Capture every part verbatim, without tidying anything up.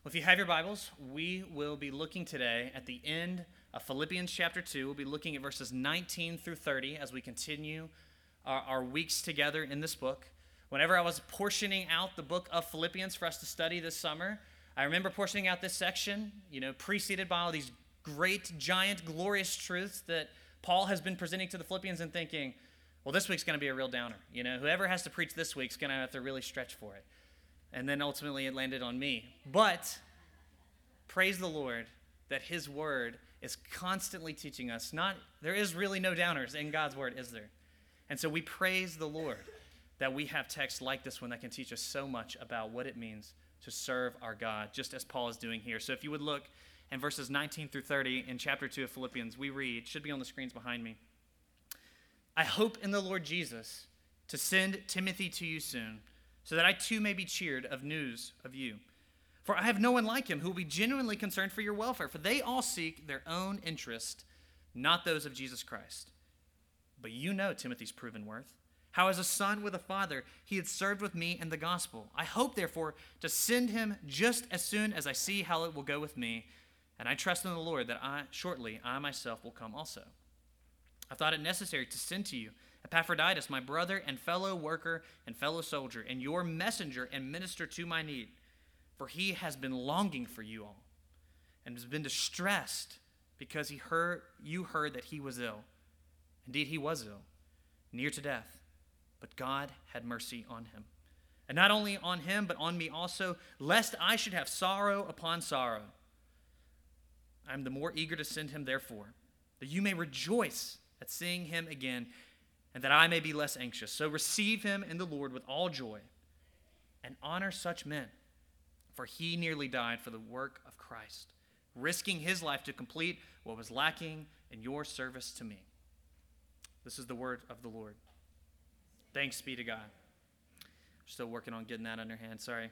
Well, if you have your Bibles, we will be looking today at the end of Philippians chapter two. We'll be looking at verses nineteen through thirty as we continue our, our weeks together in this book. Whenever I was portioning out the book of Philippians for us to study this summer, I remember portioning out this section, you know, preceded by all these great, giant, glorious truths that Paul has been presenting to the Philippians and thinking, well, this week's going to be a real downer. You know, whoever has to preach this week's going to have to really stretch for it. And then ultimately it landed on me. But praise the Lord that his word is constantly teaching us. Not there is really no downers in God's word, is there? And so we praise the Lord that we have texts like this one that can teach us so much about what it means to serve our God, just as Paul is doing here. So if you would look in verses nineteen through thirty in chapter two of Philippians, we read, should be on the screens behind me. I hope in the Lord Jesus to send Timothy to you soon, so that I too may be cheered of news of you. For I have no one like him who will be genuinely concerned for your welfare, for they all seek their own interest, not those of Jesus Christ. But you know Timothy's proven worth, how as a son with a father he had served with me in the gospel. I hope, therefore, to send him just as soon as I see how it will go with me, and I trust in the Lord that I shortly I myself will come also. I thought it necessary to send to you Epaphroditus, my brother and fellow worker and fellow soldier, and your messenger and minister to my need. For he has been longing for you all, and has been distressed because he heard you heard that he was ill. Indeed, he was ill, near to death, but God had mercy on him. And not only on him, but on me also, lest I should have sorrow upon sorrow. I am the more eager to send him, therefore, that you may rejoice at seeing him again, and that I may be less anxious. So receive him in the Lord with all joy, and honor such men, for he nearly died for the work of Christ, risking his life to complete what was lacking in your service to me. This is the word of the Lord. Thanks be to God. We're still working on getting that under hand, sorry.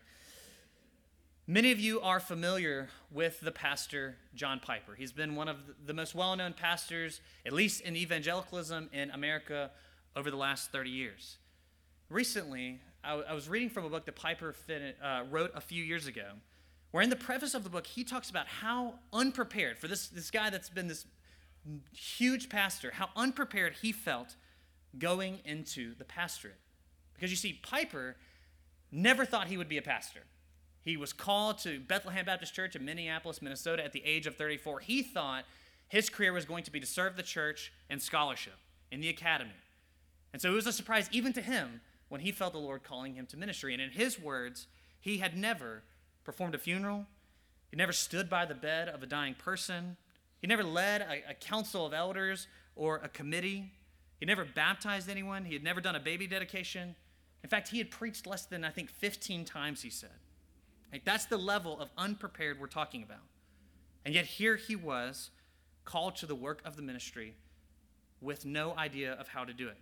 Many of you are familiar with the pastor John Piper. He's been one of the most well-known pastors, at least in evangelicalism in America, over the last thirty years. Recently, I, w- I was reading from a book that Piper fin- uh, wrote a few years ago, where in the preface of the book, he talks about how unprepared, for this, this guy that's been this huge pastor, how unprepared he felt going into the pastorate. Because you see, Piper never thought he would be a pastor. He was called to Bethlehem Baptist Church in Minneapolis, Minnesota at the age of thirty-four. He thought his career was going to be to serve the church and scholarship in the academy. And so it was a surprise even to him when he felt the Lord calling him to ministry. And in his words, he had never performed a funeral. He never stood by the bed of a dying person. He never led a, a council of elders or a committee. He never baptized anyone. He had never done a baby dedication. In fact, he had preached less than, I think, fifteen times, he said. Like, that's the level of unprepared we're talking about. And yet here he was, called to the work of the ministry with no idea of how to do it.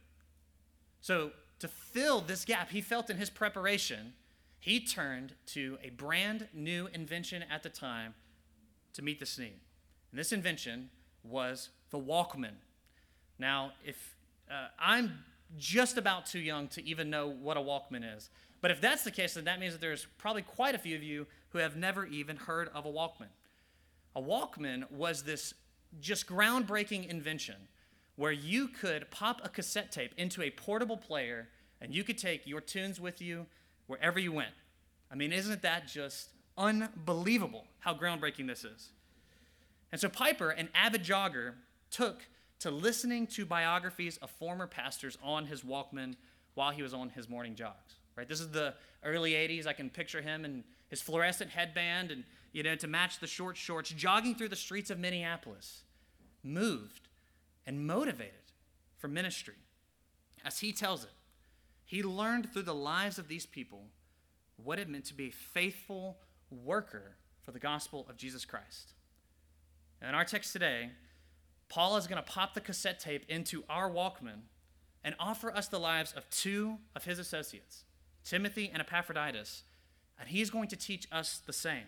So to fill this gap he felt in his preparation, he turned to a brand new invention at the time to meet this need. And this invention was the Walkman. Now, if uh, I'm just about too young to even know what a Walkman is, but if that's the case, then that means that there's probably quite a few of you who have never even heard of a Walkman. A Walkman was this just groundbreaking invention where you could pop a cassette tape into a portable player and you could take your tunes with you wherever you went. I mean, isn't that just unbelievable how groundbreaking this is? And so Piper, an avid jogger, took to listening to biographies of former pastors on his Walkman while he was on his morning jogs. Right? This is the early eighties. I can picture him in his fluorescent headband and, you know, to match the short shorts, jogging through the streets of Minneapolis, moved and motivated for ministry. As he tells it, he learned through the lives of these people what it meant to be a faithful worker for the gospel of Jesus Christ. And in our text today, Paul is going to pop the cassette tape into our Walkman and offer us the lives of two of his associates, Timothy and Epaphroditus, and he's going to teach us the same.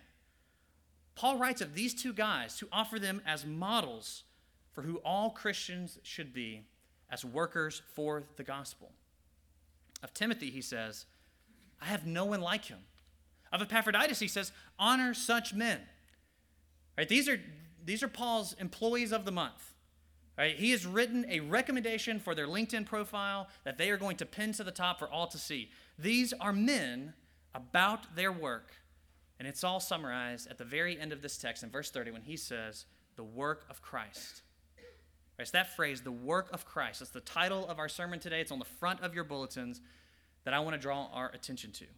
Paul writes of these two guys to offer them as models for who all Christians should be as workers for the gospel. Of Timothy, he says, I have no one like him, Of Epaphroditus, he says, honor such men. Right? These are, these are Paul's employees of the month. Right? He has written a recommendation for their LinkedIn profile that they are going to pin to the top for all to see. These are men about their work. And it's all summarized at the very end of this text in verse thirty when he says, the work of Christ. Right? It's that phrase, the work of Christ. That's the title of our sermon today. It's on the front of your bulletins that I want to draw our attention to.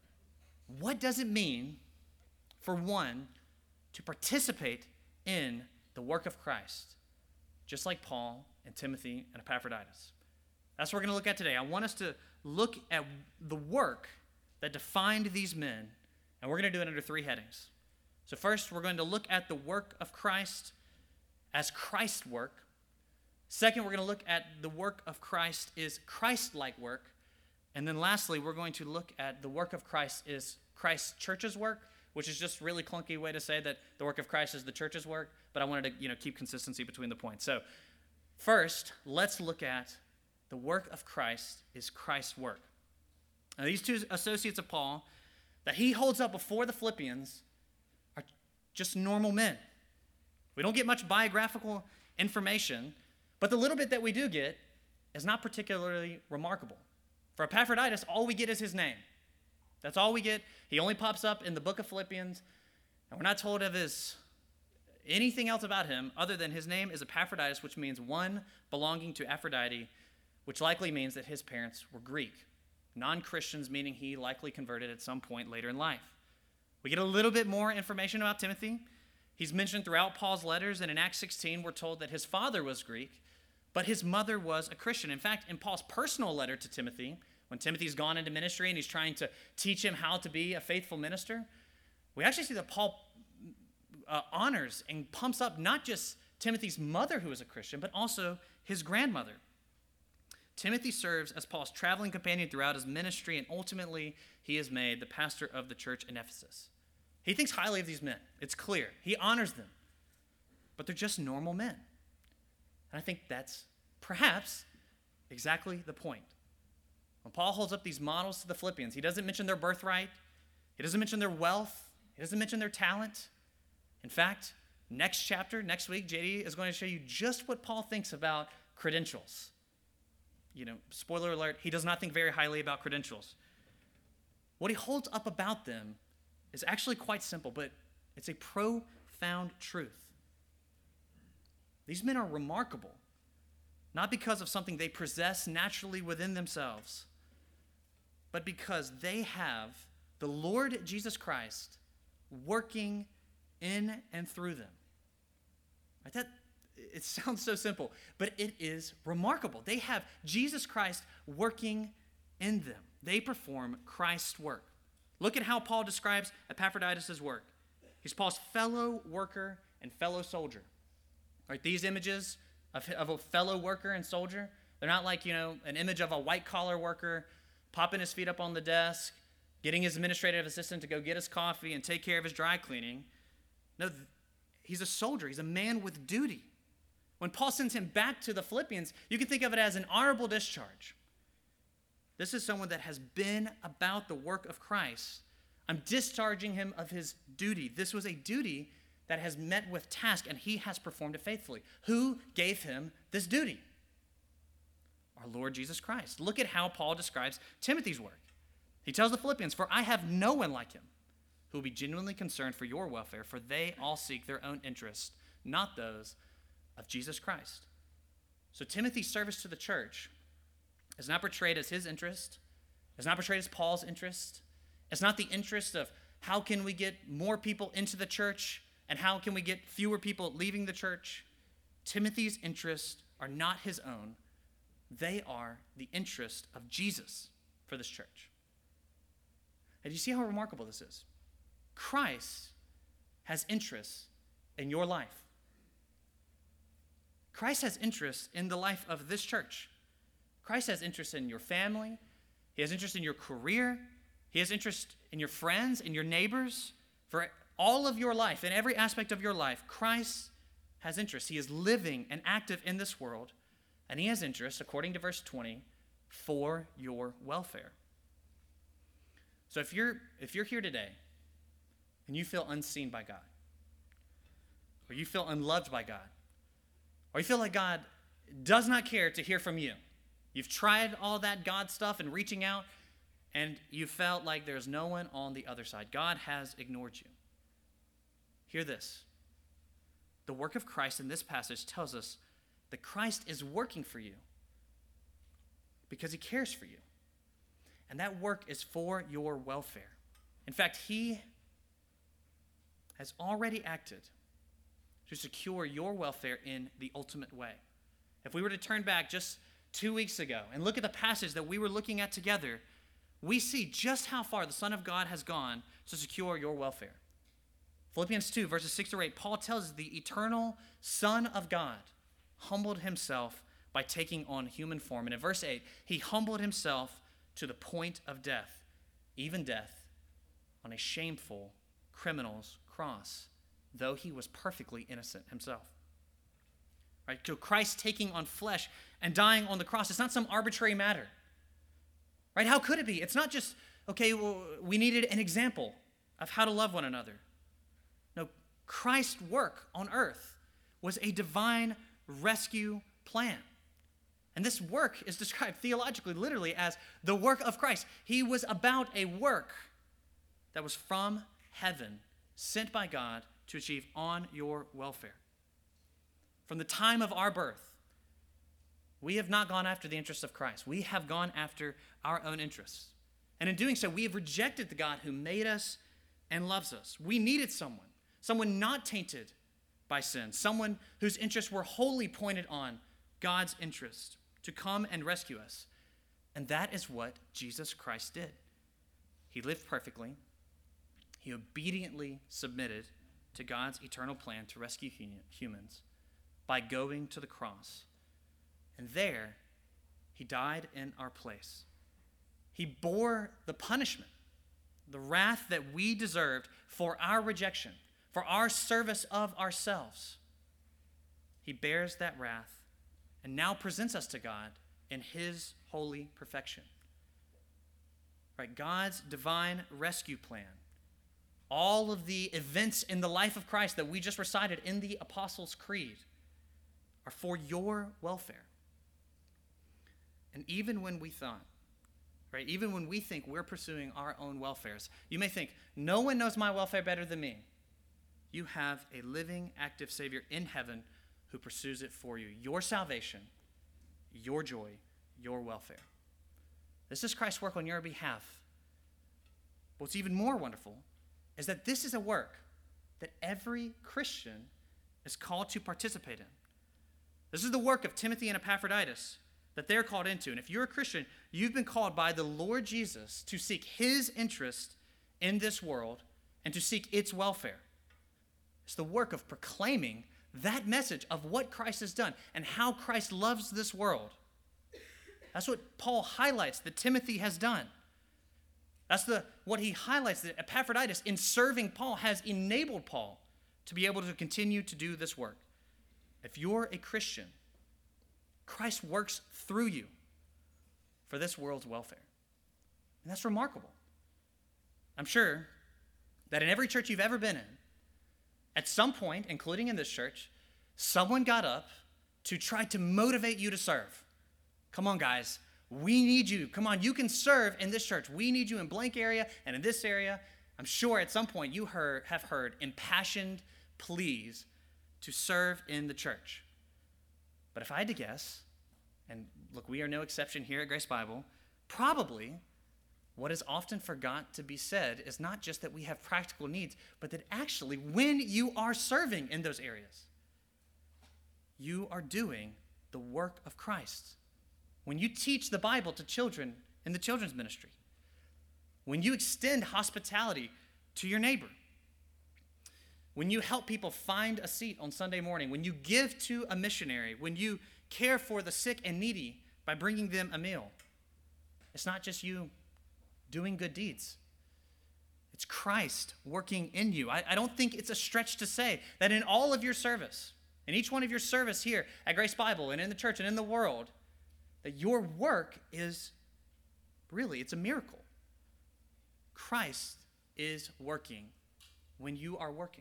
What does it mean for one to participate in the work of Christ, just like Paul and Timothy and Epaphroditus? That's what we're going to look at today. I want us to look at the work that defined these men, and we're going to do it under three headings. So first, we're going to look at the work of Christ as Christ's work. Second, we're going to look at the work of Christ is Christ-like work. And then lastly, we're going to look at the work of Christ is Christ's church's work, which is just a really clunky way to say that the work of Christ is the church's work, but I wanted to, you know, keep consistency between the points. So first, let's look at the work of Christ is Christ's work. Now, these two associates of Paul that he holds up before the Philippians are just normal men. We don't get much biographical information, but the little bit that we do get is not particularly remarkable. For Epaphroditus, all we get is his name. That's all we get. He only pops up in the book of Philippians, and we're not told of his anything else about him other than his name is Epaphroditus, which means one belonging to Aphrodite, which likely means that his parents were Greek. Non-Christians, meaning he likely converted at some point later in life. We get a little bit more information about Timothy. He's mentioned throughout Paul's letters, and in Acts sixteen, we're told that his father was Greek, but his mother was a Christian. In fact, in Paul's personal letter to Timothy, when Timothy's gone into ministry and he's trying to teach him how to be a faithful minister, we actually see that Paul uh, honors and pumps up not just Timothy's mother, who was a Christian, but also his grandmother. Timothy serves as Paul's traveling companion throughout his ministry, and ultimately he is made the pastor of the church in Ephesus. He thinks highly of these men. It's clear. He honors them. But they're just normal men. And I think that's perhaps exactly the point. When Paul holds up these models to the Philippians, he doesn't mention their birthright. He doesn't mention their wealth. He doesn't mention their talent. In fact, next chapter, next week, J D is going to show you just what Paul thinks about credentials. You know, spoiler alert, he does not think very highly about credentials. What he holds up about them is actually quite simple, but it's a profound truth. These men are remarkable, not because of something they possess naturally within themselves, but because they have the Lord Jesus Christ working in and through them. Right? That, it sounds so simple, but it is remarkable. They have Jesus Christ working in them. They perform Christ's work. Look at how Paul describes Epaphroditus' work. He's Paul's fellow worker and fellow soldier. Right? These images of, of a fellow worker and soldier, they're not like, you know, an image of a white-collar worker popping his feet up on the desk, getting his administrative assistant to go get his coffee and take care of his dry cleaning. No, he's a soldier. He's a man with duty. When Paul sends him back to the Philippians, you can think of it as an honorable discharge. This is someone that has been about the work of Christ. I'm discharging him of his duty. This was a duty that has met with task, and he has performed it faithfully. Who gave him this duty? Our Lord Jesus Christ. Look at how Paul describes Timothy's work. He tells the Philippians, "For I have no one like him who will be genuinely concerned for your welfare, for they all seek their own interests, not those of Jesus Christ." So Timothy's service to the church is not portrayed as his interest. It's not portrayed as Paul's interest. It's not the interest of how can we get more people into the church and how can we get fewer people leaving the church. Timothy's interests are not his own. They are the interest of Jesus for this church. And you see how remarkable this is? Christ has interests in your life. Christ has interest in the life of this church. Christ has interest in your family. He has interest in your career. He has interest in your friends, in your neighbors. For all of your life, in every aspect of your life, Christ has interest. He is living and active in this world, and he has interest, according to verse twenty, for your welfare. So if you're if you're here today and you feel unseen by God, or you feel unloved by God, or you feel like God does not care to hear from you. You've tried all that God stuff and reaching out, and you felt like there's no one on the other side. God has ignored you. Hear this. The work of Christ in this passage tells us that Christ is working for you because he cares for you. And that work is for your welfare. In fact, he has already acted to secure your welfare in the ultimate way. If we were to turn back just two weeks ago and look at the passage that we were looking at together, we see just how far the Son of God has gone to secure your welfare. Philippians two, verses six through eight, Paul tells us the eternal Son of God humbled himself by taking on human form. And in verse eight, he humbled himself to the point of death, even death on a shameful criminal's cross, though he was perfectly innocent himself. Right? So Christ taking on flesh and dying on the cross, it's not some arbitrary matter. Right? How could it be? It's not just, okay, well, we needed an example of how to love one another. No, Christ's work on earth was a divine rescue plan. And this work is described theologically, literally, as the work of Christ. He was about a work that was from heaven, sent by God to achieve on your welfare. From the time of our birth, we have not gone after the interests of Christ. We have gone after our own interests. And in doing so, we have rejected the God who made us and loves us. We needed someone, someone not tainted by sin, someone whose interests were wholly pointed on God's interest to come and rescue us. And that is what Jesus Christ did. He lived perfectly. He obediently submitted to God's eternal plan to rescue humans by going to the cross. And there, he died in our place. He bore the punishment, the wrath that we deserved for our rejection, for our service of ourselves. He bears that wrath and now presents us to God in his holy perfection. Right? God's divine rescue plan, all of the events in the life of Christ that we just recited in the Apostles' Creed, are for your welfare. And even when we thought, right, even when we think we're pursuing our own welfares, you may think, no one knows my welfare better than me. You have a living, active Savior in heaven who pursues it for you. Your salvation, your joy, your welfare. This is Christ's work on your behalf. What's even more wonderful is that this is a work that every Christian is called to participate in. This is the work of Timothy and Epaphroditus that they're called into. And if you're a Christian, you've been called by the Lord Jesus to seek his interest in this world and to seek its welfare. It's the work of proclaiming that message of what Christ has done and how Christ loves this world. That's what Paul highlights that Timothy has done. That's the what he highlights that Epaphroditus, in serving Paul, has enabled Paul to be able to continue to do this work. If you're a Christian, Christ works through you for this world's welfare. And that's remarkable. I'm sure that in every church you've ever been in, at some point, including in this church, someone got up to try to motivate you to serve. Come on, guys. We need you. Come on, you can serve in this church. We need you in blank area and in this area. I'm sure at some point you heard, have heard impassioned pleas to serve in the church. But if I had to guess, and look, we are no exception here at Grace Bible, probably what is often forgot to be said is not just that we have practical needs, but that actually when you are serving in those areas, you are doing the work of Christ. When you teach the Bible to children in the children's ministry, when you extend hospitality to your neighbor, when you help people find a seat on Sunday morning, when you give to a missionary, when you care for the sick and needy by bringing them a meal, it's not just you doing good deeds. It's Christ working in you. I, I don't think it's a stretch to say that in all of your service, in each one of your service here at Grace Bible and in the church and in the world, that your work is really, it's a miracle. Christ is working when you are working.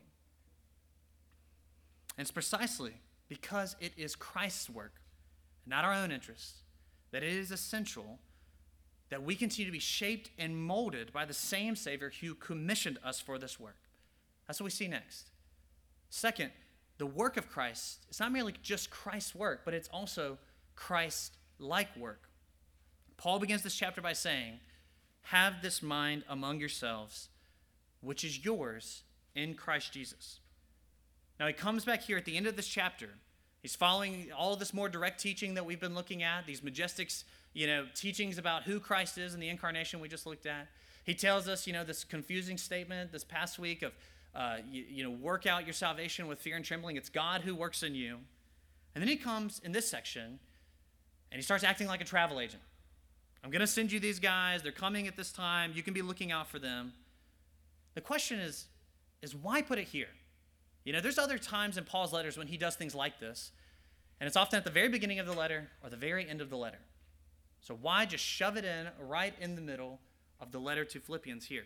And it's precisely because it is Christ's work, not our own interests, that it is essential that we continue to be shaped and molded by the same Savior who commissioned us for this work. That's what we see next. Second, the work of Christ, it's not merely just Christ's work, but it's also Christ-like work. Paul begins this chapter by saying, have this mind among yourselves, which is yours in Christ Jesus. Now he comes back here at the end of this chapter. He's following all this more direct teaching that we've been looking at, these majestic, you know, teachings about who Christ is and the incarnation we just looked at. He tells us, you know, this confusing statement this past week of, uh, you, you know, work out your salvation with fear and trembling. It's God who works in you. And then he comes in this section and he starts acting like a travel agent. I'm going to send you these guys. They're coming at this time. You can be looking out for them. The question is, is why put it here? You know, there's other times in Paul's letters when he does things like this, and it's often at the very beginning of the letter or the very end of the letter. So why just shove it in right in the middle of the letter to Philippians here?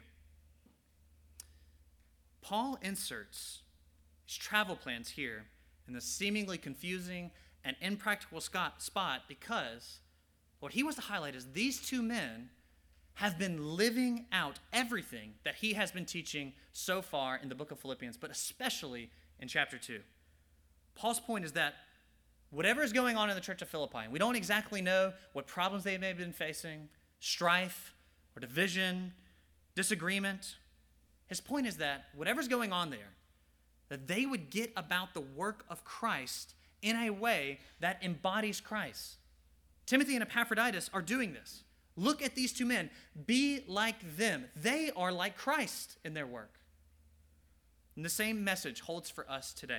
Paul inserts his travel plans here in the seemingly confusing and impractical spot because what he wants to highlight is these two men have been living out everything that he has been teaching so far in the book of Philippians, but especially in chapter two. Paul's point is that whatever is going on in the church of Philippi, we don't exactly know what problems they may have been facing, strife or division, disagreement. His point is that whatever's going on there, that they would get about the work of Christ in a way that embodies Christ. Timothy and Epaphroditus are doing this. Look at these two men. Be like them. They are like Christ in their work. And the same message holds for us today.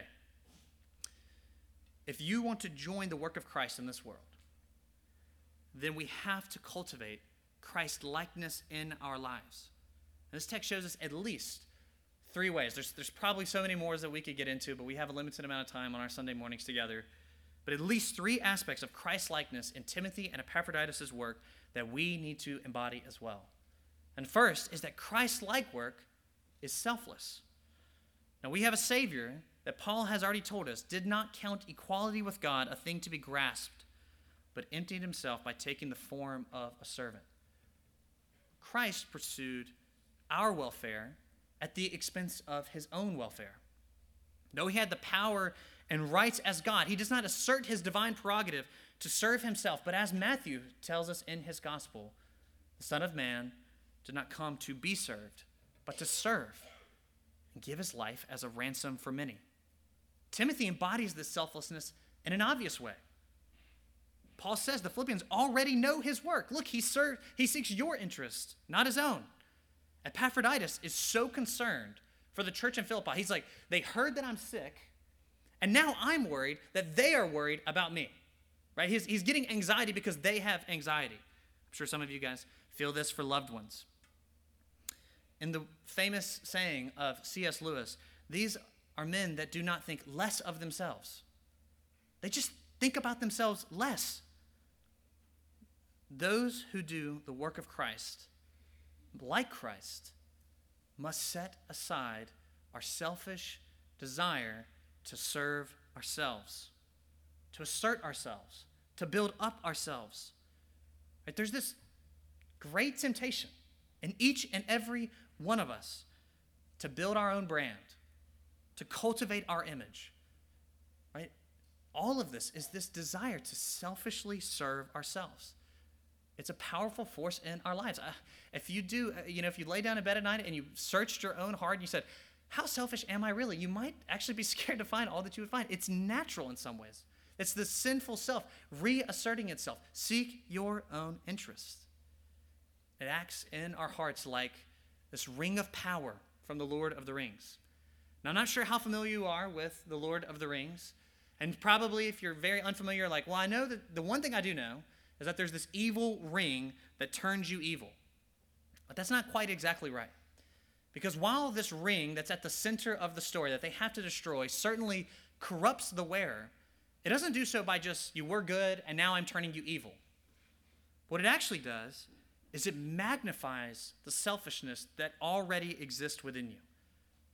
If you want to join the work of Christ in this world, then we have to cultivate Christ-likeness in our lives. And this text shows us at least three ways. There's, there's probably so many more that we could get into, but we have a limited amount of time on our Sunday mornings together. But at least three aspects of Christ-likeness in Timothy and Epaphroditus' work that we need to embody as well. And first is that Christ-like work is selfless. Now we have a Savior that Paul has already told us did not count equality with God a thing to be grasped, but emptied himself by taking the form of a servant. Christ pursued our welfare at the expense of his own welfare. Though he had the power and rights as God, he does not assert his divine prerogative to serve himself, but as Matthew tells us in his gospel, the Son of Man did not come to be served, but to serve and give his life as a ransom for many. Timothy embodies this selflessness in an obvious way. Paul says the Philippians already know his work. Look, he, served, he seeks your interest, not his own. Epaphroditus is so concerned for the church in Philippi. He's like, they heard that I'm sick, and now I'm worried that they are worried about me. Right? He's, he's getting anxiety because they have anxiety. I'm sure some of you guys feel this for loved ones. In the famous saying of C S Lewis, these are men that do not think less of themselves. They just think about themselves less. Those who do the work of Christ, like Christ, must set aside our selfish desire to serve ourselves, to assert ourselves, to build up ourselves. Right? There's this great temptation in each and every one of us to build our own brand, to cultivate our image. Right? All of this is this desire to selfishly serve ourselves. It's a powerful force in our lives. Uh, if you do, uh, you know, if you lay down in bed at night and you searched your own heart and you said, how selfish am I really? You might actually be scared to find all that you would find. It's natural in some ways. It's the sinful self reasserting itself. Seek your own interests. It acts in our hearts like this ring of power from the Lord of the Rings. Now, I'm not sure how familiar you are with the Lord of the Rings. And probably if you're very unfamiliar, like, well, I know that the one thing I do know is that there's this evil ring that turns you evil. But that's not quite exactly right. Because while this ring that's at the center of the story that they have to destroy certainly corrupts the wearer, it doesn't do so by just, you were good and now I'm turning you evil. What it actually does is it magnifies the selfishness that already exists within you.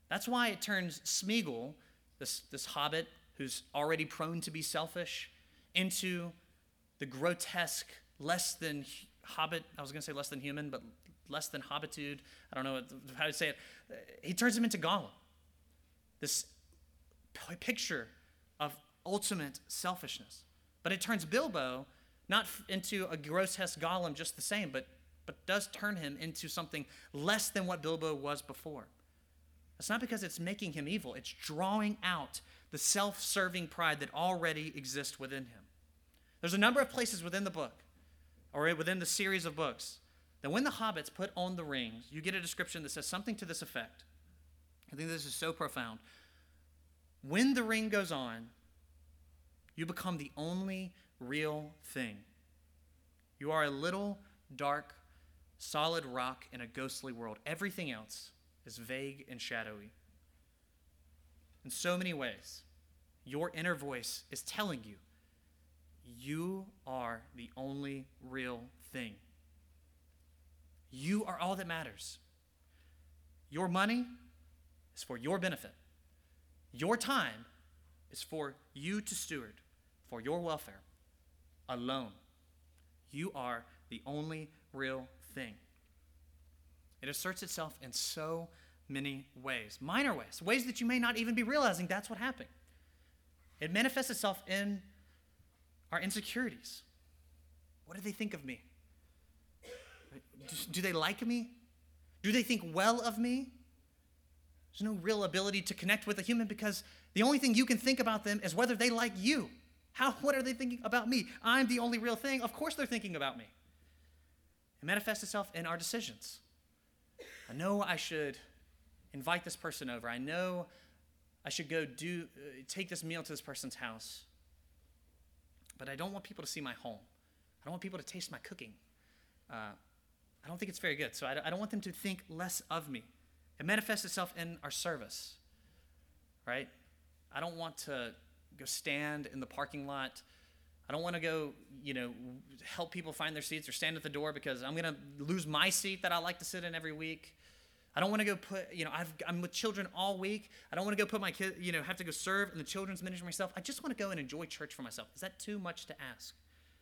That's why it turns Smeagol, this, this hobbit who's already prone to be selfish, into the grotesque, less than hobbit, I was going to say less than human, but less than hobbitude. I don't know how to say it. He turns him into Gollum. This p- picture of ultimate selfishness. But it turns Bilbo not f- into a grotesque Gollum just the same, but, but does turn him into something less than what Bilbo was before. It's not because it's making him evil. It's drawing out the self-serving pride that already exists within him. There's a number of places within the book, or within the series of books, that when the hobbits put on the rings, you get a description that says something to this effect. I think this is so profound. When the ring goes on, you become the only real thing. You are a little, dark, solid rock in a ghostly world. Everything else is vague and shadowy. In so many ways, your inner voice is telling you, you are the only real thing. You are all that matters. Your money is for your benefit. Your time is for you to steward, for your welfare alone. You are the only real thing. It asserts itself in so many ways, minor ways, ways that you may not even be realizing that's what happened. It manifests itself in our insecurities. What do they think of me? Do they like me? Do they think well of me? There's no real ability to connect with a human because the only thing you can think about them is whether they like you. How, what are they thinking about me? I'm the only real thing. Of course they're thinking about me. It manifests itself in our decisions. I know I should invite this person over. I know I should go do uh, take this meal to this person's house. But I don't want people to see my home. I don't want people to taste my cooking. Uh, I don't think it's very good. So I, I don't want them to think less of me. It manifests itself in our service, right? I don't want to go stand in the parking lot. I don't want to go, you know, help people find their seats or stand at the door because I'm going to lose my seat that I like to sit in every week. I don't want to go put, you know, I've, I'm with children all week. I don't want to go put my kid, you know, have to go serve in the children's ministry myself. I just want to go and enjoy church for myself. Is that too much to ask?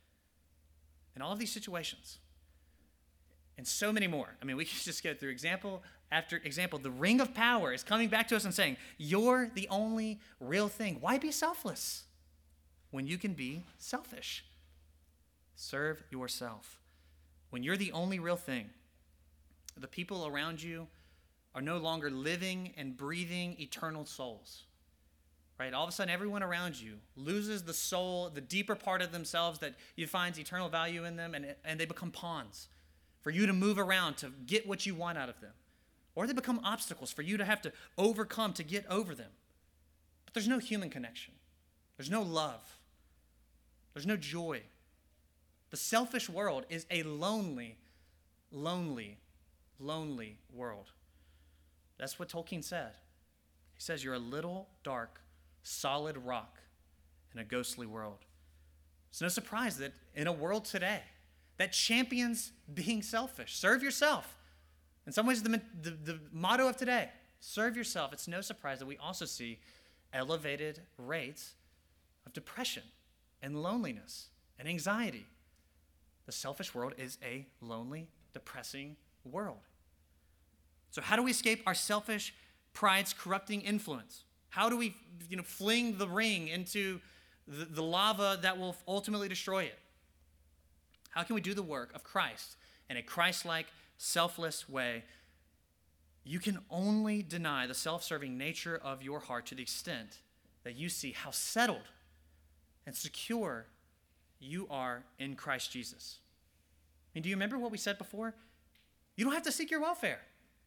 In all of these situations, and so many more. I mean, we can just go through example after example. The ring of power is coming back to us and saying, you're the only real thing. Why be selfless when you can be selfish? Serve yourself. When you're the only real thing, the people around you are no longer living and breathing eternal souls. Right? All of a sudden, everyone around you loses the soul, the deeper part of themselves that you find eternal value in them, and, and they become pawns for you to move around to get what you want out of them. Or they become obstacles for you to have to overcome to get over them. But there's no human connection. There's no love. There's no joy. The selfish world is a lonely, lonely, lonely world. That's what Tolkien said. He says, you're a little, dark, solid rock in a ghostly world. It's no surprise that in a world today that champions being selfish, serve yourself. In some ways, the, the, the motto of today, serve yourself. It's no surprise that we also see elevated rates of depression and loneliness and anxiety. The selfish world is a lonely, depressing world. So how do we escape our selfish pride's corrupting influence? How do we, you know, fling the ring into the, the lava that will ultimately destroy it? How can we do the work of Christ in a Christ-like, selfless way? You can only deny the self-serving nature of your heart to the extent that you see how settled and secure you are in Christ Jesus. I mean, do you remember what we said before? You don't have to seek your welfare.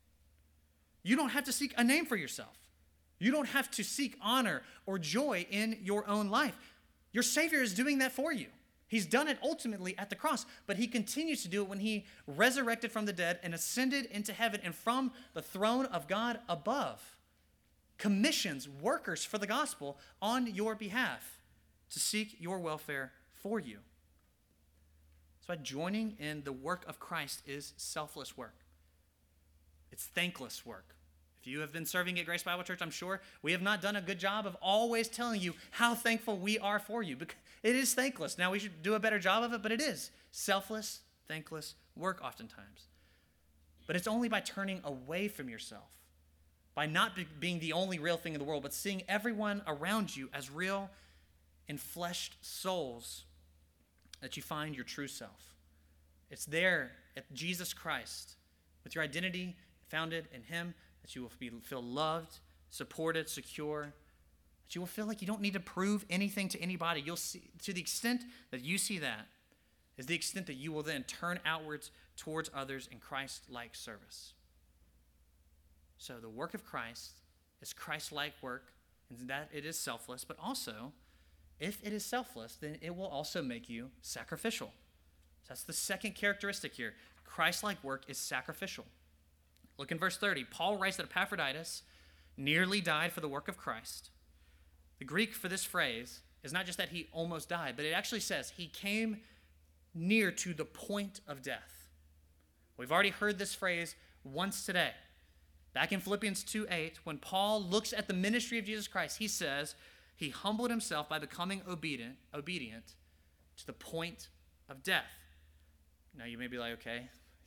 You don't have to seek a name for yourself. You don't have to seek honor or joy in your own life. Your Savior is doing that for you. He's done it ultimately at the cross, but he continues to do it when he resurrected from the dead and ascended into heaven, and from the throne of God above commissions workers for the gospel on your behalf to seek your welfare for you. So joining in the work of Christ is selfless work. It's thankless work. If you have been serving at Grace Bible Church, I'm sure we have not done a good job of always telling you how thankful we are for you. Because it is thankless. Now, we should do a better job of it, but it is selfless, thankless work oftentimes. But it's only by turning away from yourself, by not be- being the only real thing in the world, but seeing everyone around you as real, enfleshed souls, that you find your true self. It's there at Jesus Christ, with your identity founded in him, that you will be, feel loved, supported, secure, that you will feel like you don't need to prove anything to anybody. You'll see, to the extent that you see that, is the extent that you will then turn outwards towards others in Christ-like service. So the work of Christ is Christ-like work, and that it is selfless, but also, if it is selfless, then it will also make you sacrificial. So that's the second characteristic here. Christ-like work is sacrificial. Look in verse thirty. Paul writes that Epaphroditus nearly died for the work of Christ. The Greek for this phrase is not just that he almost died, but it actually says he came near to the point of death. We've already heard this phrase once today. Back in Philippians two eight, when Paul looks at the ministry of Jesus Christ, he says he humbled himself by becoming obedient, obedient to the point of death. Now you may be like, okay,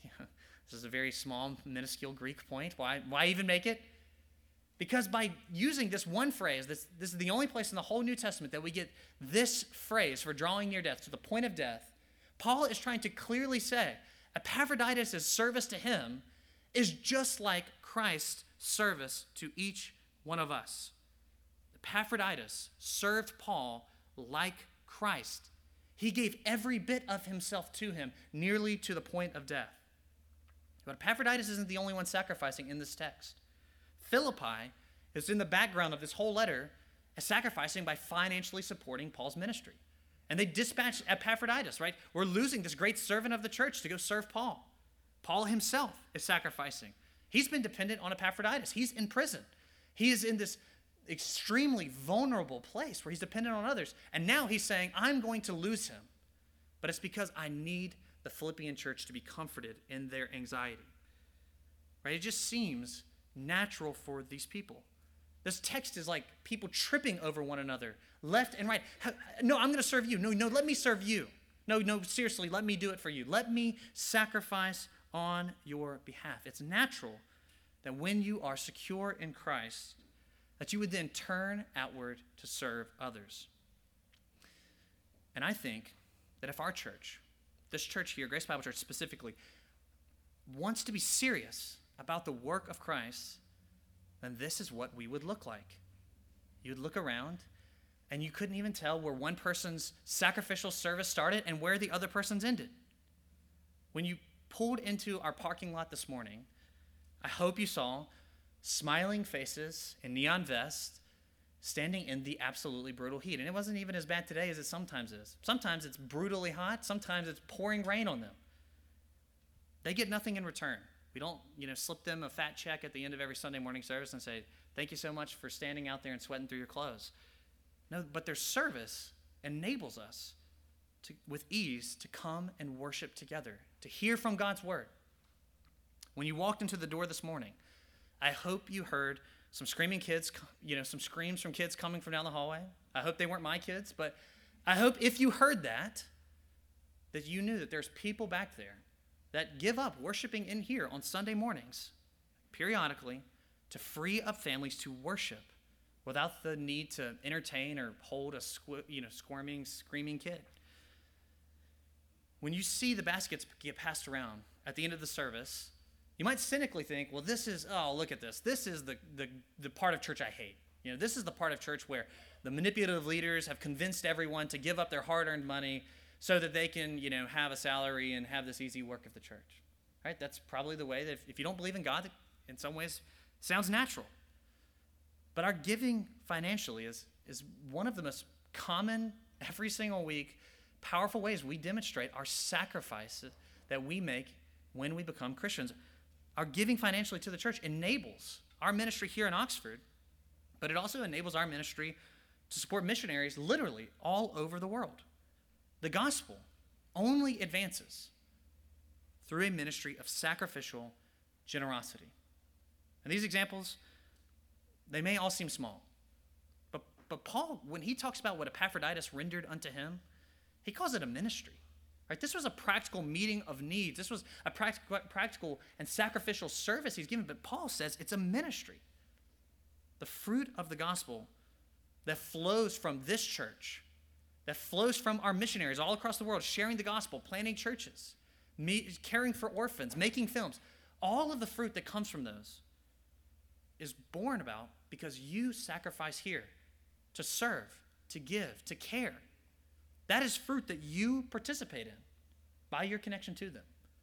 this is a very small, minuscule Greek point. Why, why even make it? Because by using this one phrase, this, this is the only place in the whole New Testament that we get this phrase for drawing near death, to the point of death. Paul is trying to clearly say Epaphroditus' service to him is just like Christ's service to each one of us. Epaphroditus served Paul like Christ. He gave every bit of himself to him, nearly to the point of death. But Epaphroditus isn't the only one sacrificing in this text. Philippi is in the background of this whole letter as sacrificing by financially supporting Paul's ministry. And they dispatch Epaphroditus, right? We're losing this great servant of the church to go serve Paul. Paul himself is sacrificing. He's been dependent on Epaphroditus. He's in prison. He is in this extremely vulnerable place where he's dependent on others. And now he's saying, I'm going to lose him. But it's because I need the Philippian church to be comforted in their anxiety. Right? It just seems natural for these people. This text is like people tripping over one another, left and right. No, I'm going to serve you. No, no, let me serve you. No, no, seriously, let me do it for you. Let me sacrifice on your behalf. It's natural that when you are secure in Christ, that you would then turn outward to serve others. And I think that if our church, this church here, Grace Bible Church specifically, wants to be serious about the work of Christ, then this is what we would look like. You'd look around, and you couldn't even tell where one person's sacrificial service started and where the other person's ended. When you pulled into our parking lot this morning, I hope you saw smiling faces in neon vests standing in the absolutely brutal heat. And it wasn't even as bad today as it sometimes is. Sometimes it's brutally hot. Sometimes it's pouring rain on them. They get nothing in return. We don't, you know, slip them a fat check at the end of every Sunday morning service and say, thank you so much for standing out there and sweating through your clothes. No, but their service enables us to, with ease, to come and worship together, to hear from God's word. When you walked into the door this morning, I hope you heard some screaming kids, you know, some screams from kids coming from down the hallway. I hope they weren't my kids, but I hope if you heard that, that you knew that there's people back there that give up worshiping in here on Sunday mornings, periodically, to free up families to worship without the need to entertain or hold a squ- you know, squirming, screaming kid. When you see the baskets get passed around at the end of the service, you might cynically think, well, this is, oh, look at this. This is the, the, the part of church I hate. You know, this is the part of church where the manipulative leaders have convinced everyone to give up their hard-earned money so that they can, you know, have a salary and have this easy work of the church. Right? That's probably the way that if, if you don't believe in God, in some ways, it sounds natural. But our giving financially is, is one of the most common, every single week, powerful ways we demonstrate our sacrifices that we make when we become Christians. Our giving financially to the church enables our ministry here in Oxford, but it also enables our ministry to support missionaries literally all over the world. The gospel only advances through a ministry of sacrificial generosity. And these examples, they may all seem small. But, but Paul, when he talks about what Epaphroditus rendered unto him, he calls it a ministry. Right? This was a practical meeting of needs. This was a practical, practical and sacrificial service he's given. But Paul says it's a ministry. The fruit of the gospel that flows from this church, that flows from our missionaries all across the world, sharing the gospel, planting churches, me, caring for orphans, making films. All of the fruit that comes from those is born about because you sacrifice here to serve, to give, to care. That is fruit that you participate in by your connection to them.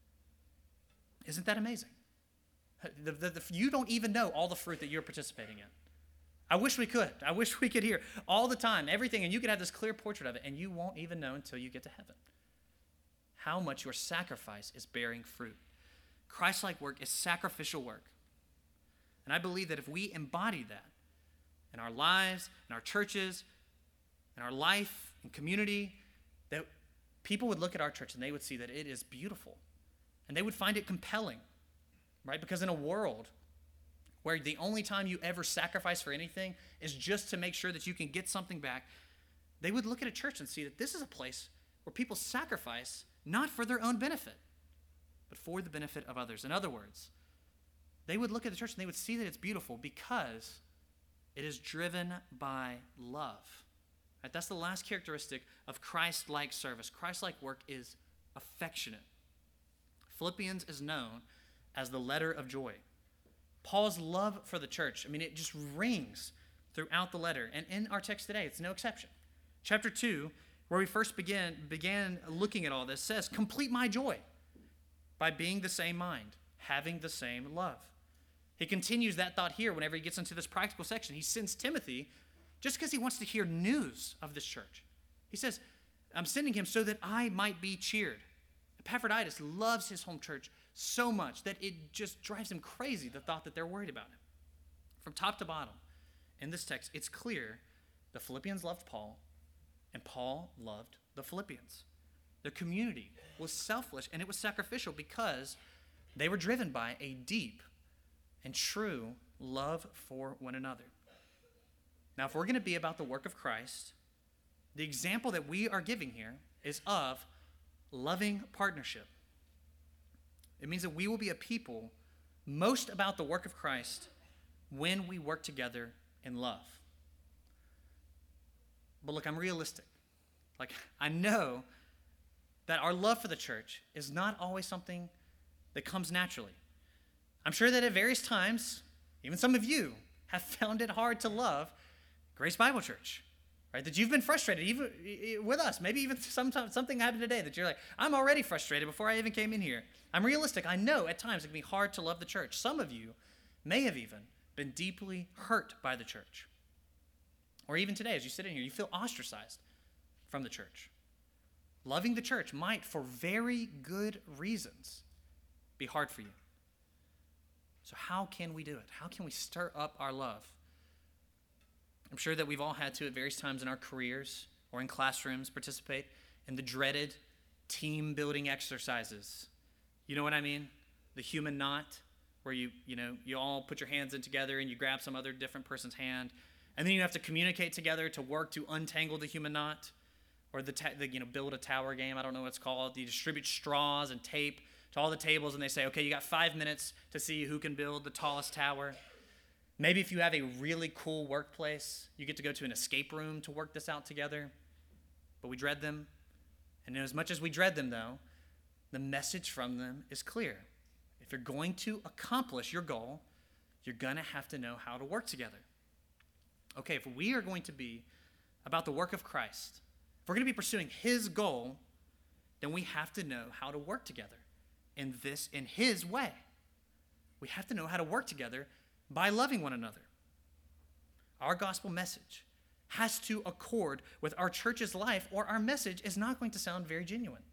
Isn't that amazing? The, the, the, you don't even know all the fruit that you're participating in. I wish we could. I wish we could hear all the time, everything, and you could have this clear portrait of it, and you won't even know until you get to heaven how much your sacrifice is bearing fruit. Christ-like work is sacrificial work. And I believe that if we embody that in our lives, in our churches, in our life, in community, that people would look at our church and they would see that it is beautiful. And they would find it compelling, right? Because in a world where the only time you ever sacrifice for anything is just to make sure that you can get something back, they would look at a church and see that this is a place where people sacrifice not for their own benefit, but for the benefit of others. In other words, they would look at the church and they would see that it's beautiful because it is driven by love. Right? That's the last characteristic of Christ-like service. Christ-like work is affectionate. Philippians is known as the letter of joy. Paul's love for the church, I mean, it just rings throughout the letter. And in our text today, it's no exception. Chapter two, where we first began, began looking at all this, says, complete my joy by being the same mind, having the same love. He continues that thought here whenever he gets into this practical section. He sends Timothy just because he wants to hear news of this church. He says, I'm sending him so that I might be cheered. Epaphroditus loves his home church so much that it just drives him crazy, the thought that they're worried about him. From top to bottom, in this text, it's clear the Philippians loved Paul, and Paul loved the Philippians. Their community was selfless, and it was sacrificial because they were driven by a deep and true love for one another. Now, if we're going to be about the work of Christ, the example that we are giving here is of loving partnership. It means that we will be a people most about the work of Christ when we work together in love. But look, I'm realistic. Like, I know that our love for the church is not always something that comes naturally. I'm sure that at various times, even some of you have found it hard to love Grace Bible Church. Right, that you've been frustrated even with us. Maybe even sometimes something happened today that you're like, I'm already frustrated before I even came in here. I'm realistic. I know at times it can be hard to love the church. Some of you may have even been deeply hurt by the church. Or even today, as you sit in here, you feel ostracized from the church. Loving the church might, for very good reasons, be hard for you. So how can we do it? How can we stir up our love? I'm sure that we've all had to, at various times in our careers or in classrooms, participate in the dreaded team-building exercises. You know what I mean? The human knot, where you, you know, you all put your hands in together and you grab some other different person's hand, and then you have to communicate together to work to untangle the human knot, or the, ta- the you know, build a tower game. I don't know what it's called. You distribute straws and tape to all the tables, and they say, okay, you got five minutes to see who can build the tallest tower. Maybe if you have a really cool workplace, you get to go to an escape room to work this out together. But we dread them. And as much as we dread them, though, the message from them is clear. If you're going to accomplish your goal, you're going to have to know how to work together. Okay, if we are going to be about the work of Christ, if we're going to be pursuing his goal, then we have to know how to work together in this, in his way. We have to know how to work together by loving one another. Our gospel message has to accord with our church's life, or our message is not going to sound very genuine.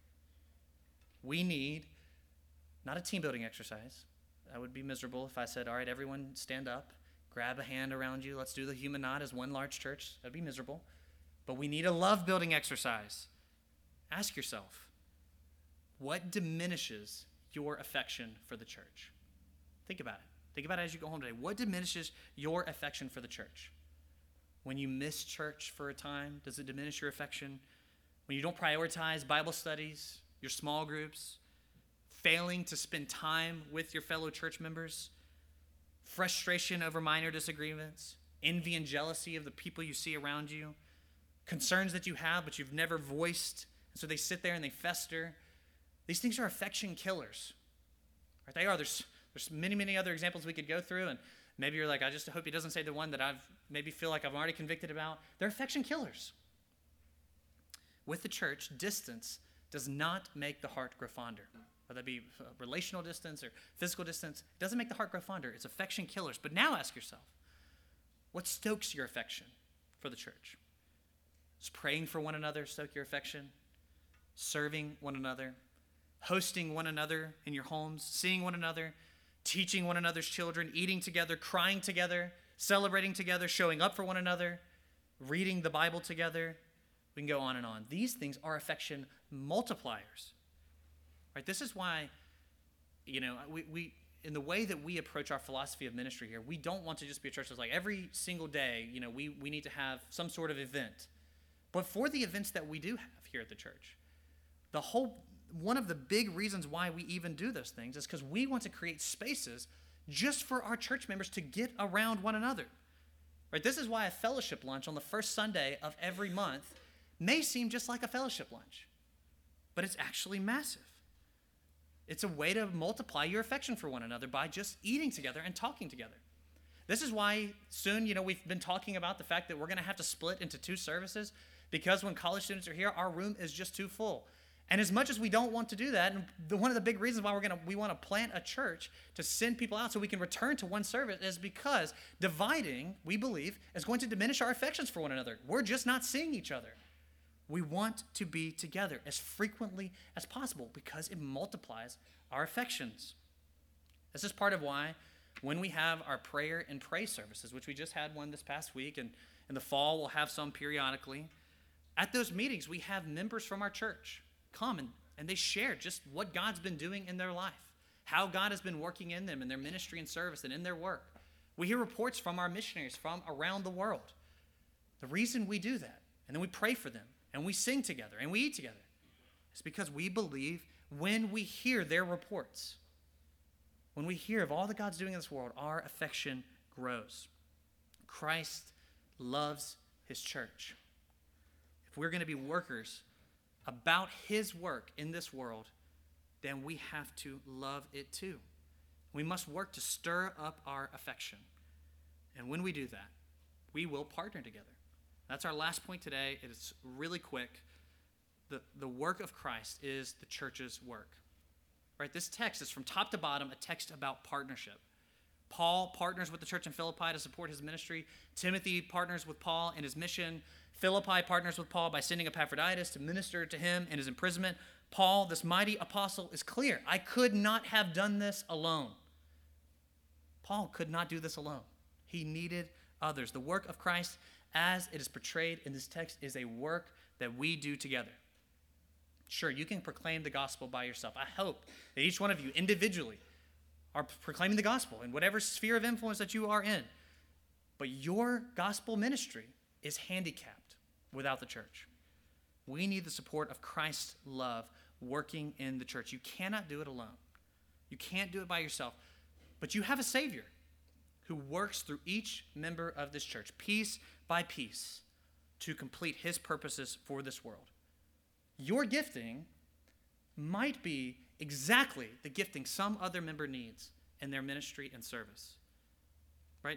We need not a team building exercise. I would be miserable if I said, all right, everyone stand up, grab a hand around you, let's do the human knot as one large church. That'd be miserable. But we need a love building exercise. Ask yourself, what diminishes your affection for the church? Think about it. Think about it as you go home today. What diminishes your affection for the church? When you miss church for a time, does it diminish your affection? When you don't prioritize Bible studies, your small groups, failing to spend time with your fellow church members, frustration over minor disagreements, envy and jealousy of the people you see around you, concerns that you have but you've never voiced, and so they sit there and they fester. These things are affection killers. Right? They are. There's, there's many, many other examples we could go through, and maybe you're like, I just hope he doesn't say the one that I've maybe feel like I'm already convicted about. They're affection killers. With the church, distance does not make the heart grow fonder. Whether that be relational distance or physical distance, it doesn't make the heart grow fonder. It's affection killers. But now ask yourself, what stokes your affection for the church? Does praying for one another stoke your affection? Serving one another? Hosting one another in your homes? Seeing one another? Teaching one another's children? Eating together? Crying together? Celebrating together? Showing up for one another? Reading the Bible together? We can go on and on. These things are affection multipliers. Right? This is why, you know, we, we in the way that we approach our philosophy of ministry here, we don't want to just be a church that's like every single day, you know, we, we need to have some sort of event. But for the events that we do have here at the church, the whole, one of the big reasons why we even do those things is because we want to create spaces just for our church members to get around one another. Right? This is why a fellowship lunch on the first Sunday of every month may seem just like a fellowship lunch, but it's actually massive. It's a way to multiply your affection for one another by just eating together and talking together. This is why soon, you know, we've been talking about the fact that we're going to have to split into two services because when college students are here, our room is just too full. And as much as we don't want to do that, and the, one of the big reasons why we're going to we want to plant a church to send people out so we can return to one service is because dividing, we believe, is going to diminish our affections for one another. We're just not seeing each other. We want to be together as frequently as possible because it multiplies our affections. This is part of why when we have our prayer and praise services, which we just had one this past week, and in the fall we'll have some periodically, at those meetings we have members from our church come and, and they share just what God's been doing in their life, how God has been working in them in their ministry and service and in their work. We hear reports from our missionaries from around the world. The reason we do that, and then we pray for them, and we sing together, and we eat together, is because we believe when we hear their reports, when we hear of all that God's doing in this world, our affection grows. Christ loves his church. If we're going to be workers about his work in this world, then we have to love it too. We must work to stir up our affection. And when we do that, we will partner together. That's our last point today. It is really quick. The, the work of Christ is the church's work. Right? This text is from top to bottom a text about partnership. Paul partners with the church in Philippi to support his ministry. Timothy partners with Paul in his mission. Philippi partners with Paul by sending Epaphroditus to minister to him in his imprisonment. Paul, this mighty apostle, is clear. I could not have done this alone. Paul could not do this alone. He needed others. The work of Christ, as it is portrayed in this text, is a work that we do together. Sure, you can proclaim the gospel by yourself. I hope that each one of you individually are proclaiming the gospel in whatever sphere of influence that you are in. But your gospel ministry is handicapped without the church. We need the support of Christ's love working in the church. You cannot do it alone. You can't do it by yourself. But you have a Savior who works through each member of this church, piece by piece, to complete his purposes for this world. Your gifting might be exactly the gifting some other member needs in their ministry and service, right?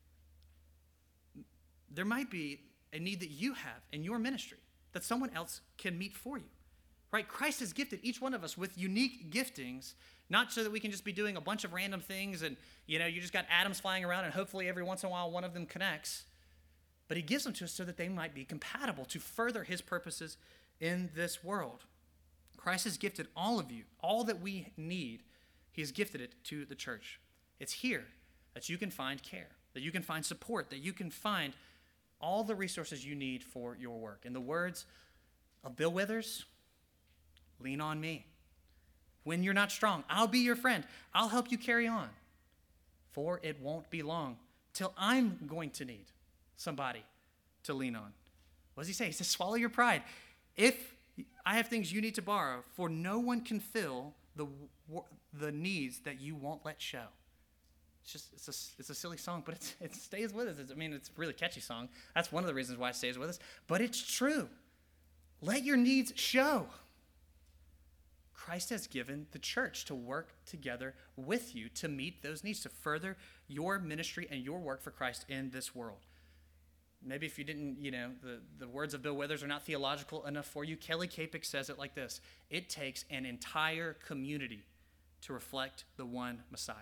There might be a need that you have in your ministry that someone else can meet for you, right? Christ has gifted each one of us with unique giftings, not so that we can just be doing a bunch of random things and, you know, you just got atoms flying around and hopefully every once in a while one of them connects, but he gives them to us so that they might be compatible to further his purposes in this world. Christ has gifted all of you, all that we need, he has gifted it to the church. It's here that you can find care, that you can find support, that you can find all the resources you need for your work. In the words of Bill Withers, lean on me. When you're not strong, I'll be your friend. I'll help you carry on. for it won't be long till I'm going to need somebody to lean on. What does he say? He says, swallow your pride. If I have things you need to borrow, for no one can fill the, the needs that you won't let show. It's just, it's a, it's a silly song, but it's, it stays with us. It's, I mean, it's a really catchy song. That's one of the reasons why it stays with us. But it's true. Let your needs show. Christ has given the church to work together with you to meet those needs, to further your ministry and your work for Christ in this world. Maybe if you didn't, you know, the, the words of Bill Withers are not theological enough for you. Kelly Kapik says it like this: it takes an entire community to reflect the one Messiah.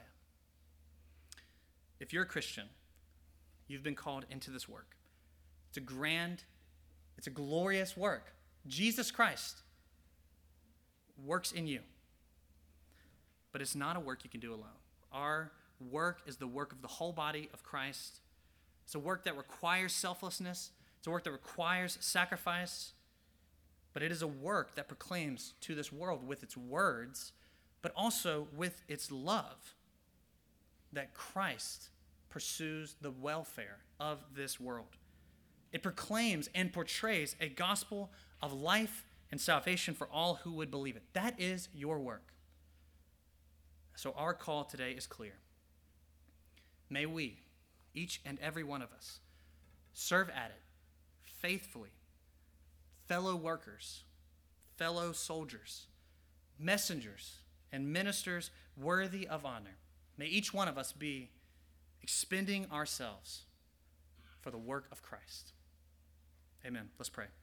If you're a Christian, you've been called into this work. It's a grand, it's a glorious work. Jesus Christ works in you. But it's not a work you can do alone. Our work is the work of the whole body of Christ. It's a work that requires selflessness. It's a work that requires sacrifice. But it is a work that proclaims to this world with its words, but also with its love, that Christ pursues the welfare of this world. It proclaims and portrays a gospel of life and salvation for all who would believe it. That is your work. So our call today is clear. May we, each and every one of us, serve at it faithfully, fellow workers, fellow soldiers, messengers, and ministers worthy of honor. May each one of us be expending ourselves for the work of Christ. Amen. Let's pray.